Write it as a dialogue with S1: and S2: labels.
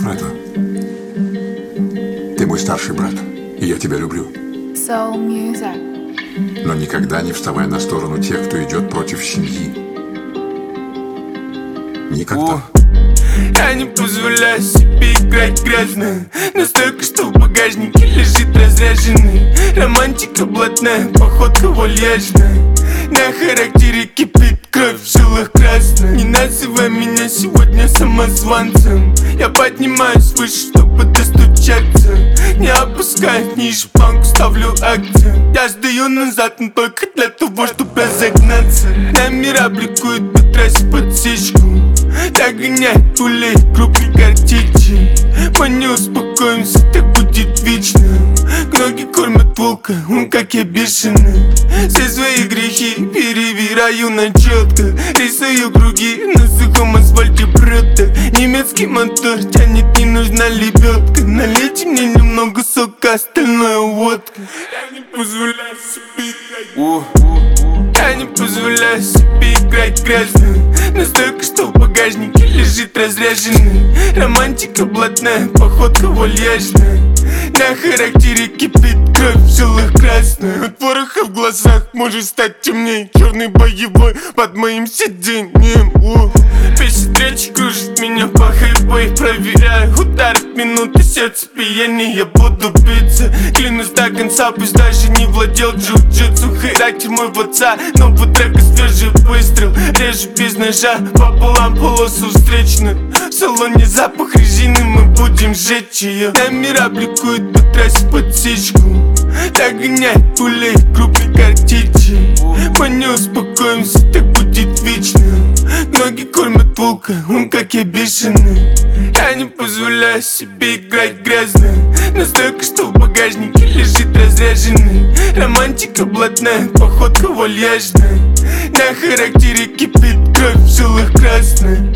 S1: про это? Ты мой старший брат, и я тебя люблю.
S2: Soul music.
S1: Но никогда не вставай на сторону тех, кто идет против семьи. Никогда.
S3: Я не позволяю себе играть грязно. Настолько, что в багажнике лежит разряженный. Романтика блатная, походка вальяжная. На характере кипит кровь в жилах красная. Не называй меня сегодня самозванцем. Я поднимаюсь выше, чтобы достучаться. Не опускаю ниже, планку ставлю акцент. Я сдаю назад, но только для того, чтобы разогнаться. Номера бликуют по трассе подсечку. Догоняет пулей крупной картечи. Мы не успокоимся, так будет вечно. Ноги кормят волка, он как я бешеный. Все свои грехи перебираю на четко. Рисую круги на сухом асфальте брата. Немецкий мотор тянет, не нужна лебедка. Налейте мне немного сока, остальное водка. Я не позволяю себе играть. Я не позволяю себе играть грязно. Настолько, что в багажнике лежит разряженный. Романтика блатная, походка вальяжная. На характере кипит кровь в жилах красная. От пороха в глазах может стать темней. Черный боевой под моим сиденьем. Песня встречи кружит меня по хайвей. Проверяю удар от минуты, сердце пьянее. Я буду биться, клянусь до конца. Пусть даже не владел джиу-джитсу. Характер мой в отца, новый трек и свежий выстрел. Режу без ножа, пополам полосу встречную. В салоне запах резины, мы будем сжечь ее. Номера бликуют по трассе подсечку. Догоняет пулей крупной картечи. Мы не успокоимся, так будет вечно. Ноги кормят волка, он как я бешеный. Я не позволяю себе играть грязно. Настолько, что в багажнике лежит разряженный. Романтика блатная, походка вальяжная. На характере кипит кровь в жилах красная.